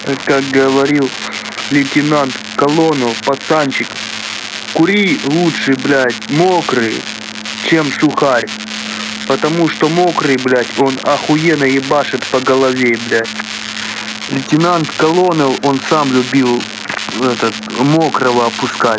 Как говорил лейтенант Колонов, пацанчик, кури лучше, блядь, мокрый, чем сухарь. Потому что мокрый, блядь, он охуенно ебашит по голове, блядь. Лейтенант Колонов, он сам любил мокрого опускать.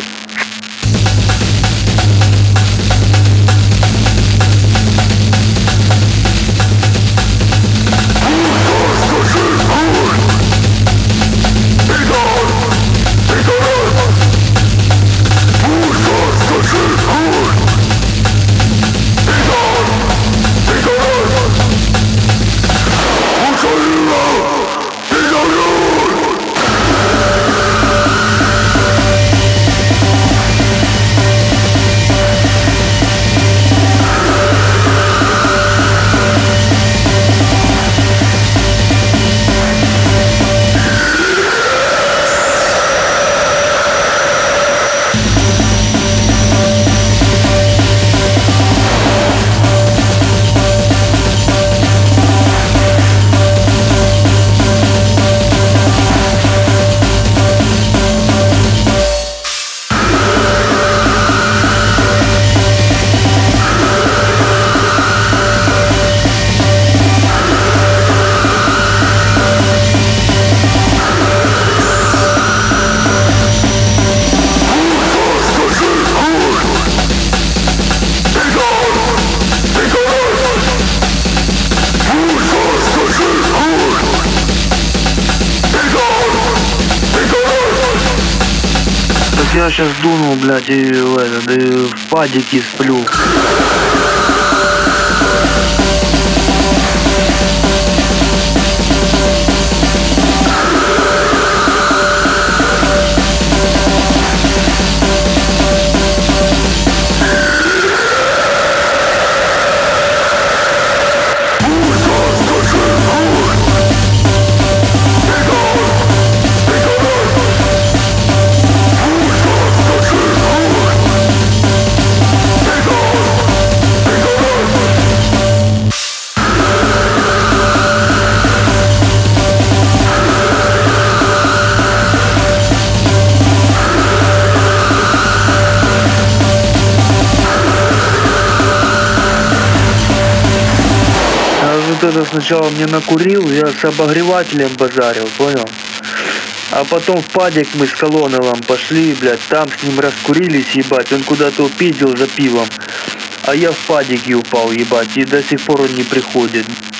Я сейчас дунул, блядь, и в падике сплю. Вот это сначала мне накурил, я с обогревателем базарил, понял? А потом в падик мы с Колоновым пошли, блядь, там с ним раскурились, ебать, он куда-то упиздил за пивом. А я в падике упал, ебать, и до сих пор он не приходит.